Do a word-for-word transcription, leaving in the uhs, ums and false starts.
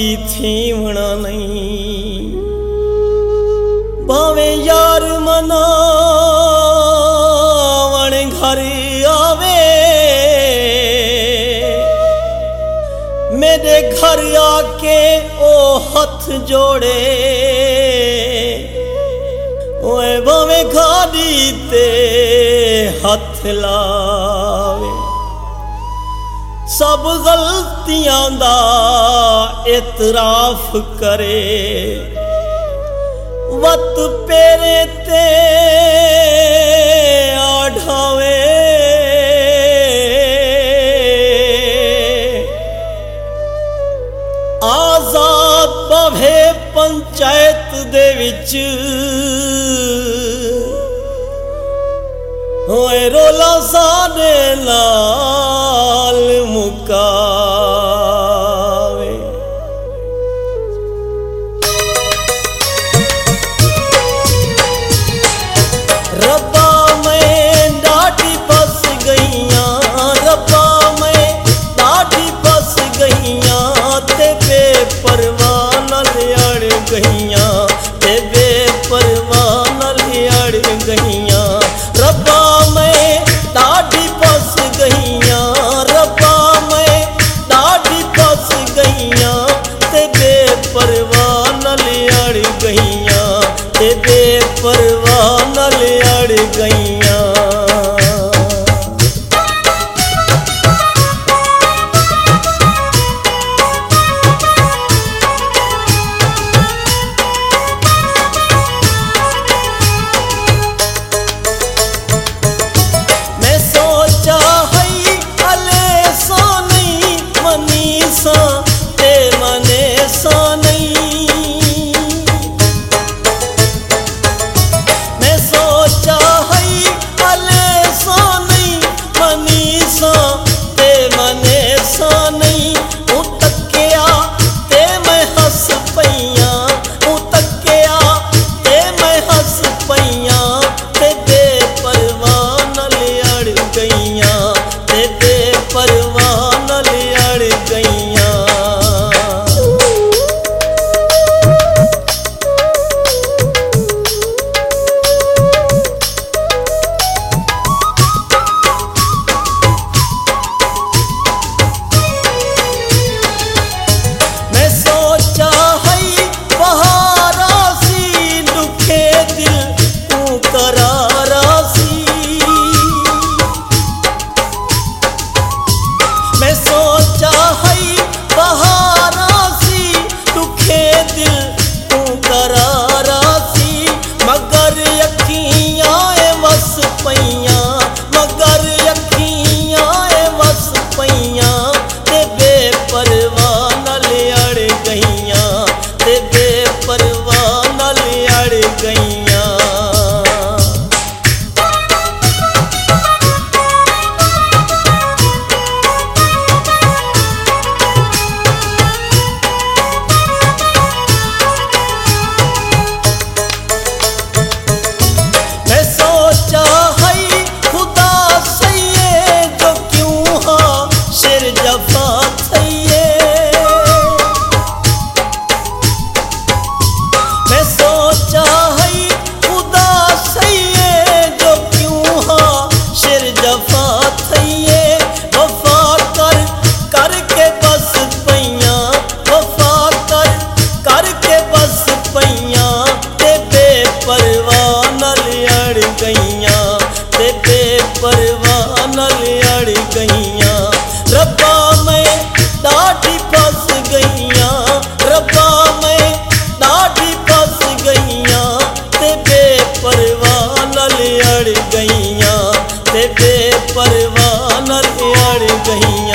थीवना नहीं। भावे यार मनावण घर आवे, मेरे घर आके ओ हथ जोड़े, ओए भावे गाड़ी ते हथ लावे। सब गलतियां दा इतराफ करे, वत पेरे ते आढ़ावे। आजाद बवे पंचायत दे विच, होए रोला साडे नाल मुकावे। रब्बा मैं डाटी फस गईयां, रब्बा मैं डाटी फस गईयां, ते बेपरवाह नाल अड़ गईयां, ते बेपरवाह नाल अड़ गईयां। रब्बा मैं डाटी फस गईयां, रब्बा मैं डाटी फस गईयां, ते बेपरवाह नाल अड़ गईयां, ते बेपरवाह नाल अड़ गईयां। ते मने सा नहीं, मैं सोचा है अले सा नहीं, मनीषा ते मने सा नहीं। ऊ तकिया ते मैं हस पईयां, ऊ तकिया ते मैं हस पईयां, ते बेपरवाह नाल अड़ गईयां, ते बेपरवाह नाल अड़ गईयां। मैं सोचा है बहारा सी, दुखे दिल तू करारा सी, मगर अखियां वस पईयां, मगर अखियां वस पईयां, ते बेपरवाह नाल अड़ गईयां, ते बेपरवाह नाल अड़ गईयां। बेपरवाह नाल अड़ गईयां। रब्बा मैं डाटी फस गईयां, रब्बा मैं डाटी फस गईयां, ते बेपरवाह नाल अड़ गईयां, ते बेपरवाह नाल अड़ गईयां।